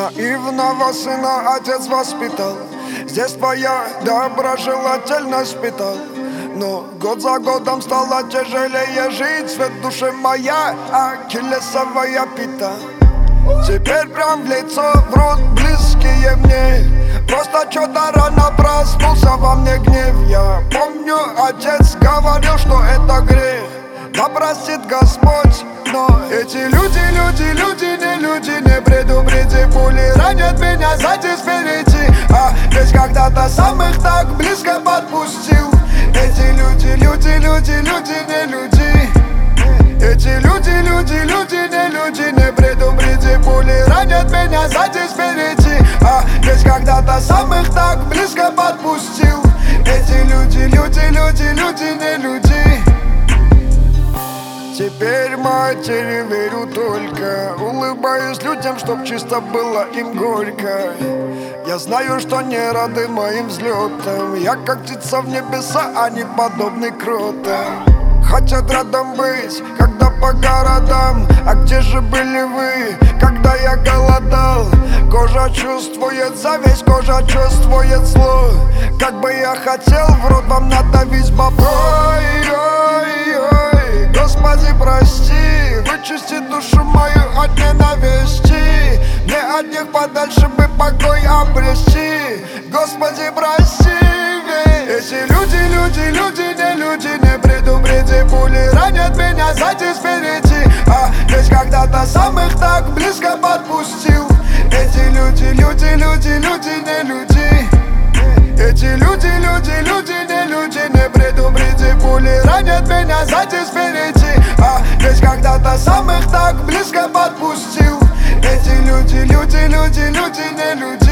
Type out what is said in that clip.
Наивного сына отец воспитал, здесь твоя доброжелательность питал. Но год за годом стало тяжелее жить, свет в душе моя ахиллесовая пята. Теперь прям в лицо врут близкие мне, просто что-то рано проснулся во мне гнев. Я помню, отец говорил, что это грех, да простит Господь. Но эти люди, не предупреди, пули ранят меня сзади, спереди. А ведь когда-то сам их так близко подпустил. Эти люди, не люди. Эти люди, не люди, не предупреди, пули ранят меня сзади, спереди. А ведь когда-то сам их так близко подпустил. Эти люди, не люди. Теперь матери верю только, улыбаюсь людям, чтоб чисто было им горько. Я знаю, что не рады моим взлетам, я как птица в небеса, а не подобный кротам. Хотят рядом быть, когда по городам, а где же были вы, когда я голодал? Кожа чувствует зависть, кожа чувствует зло. Как бы я хотел в рот вам надавить бобро. Господи, прости, вычисти душу мою от ненависти. Мне от них подальше бы покой обрести. Господи, прости, ведь эти люди, не люди, не предупреди, пули ранят меня сзади, спереди. А ведь когда-то сам их так близко подпустил. Эти люди, не люди. Эти люди, не люди, не предупреди, пули ранят меня сзади, спереди. А ведь когда-то сам их так близко подпустил. Эти люди, не люди.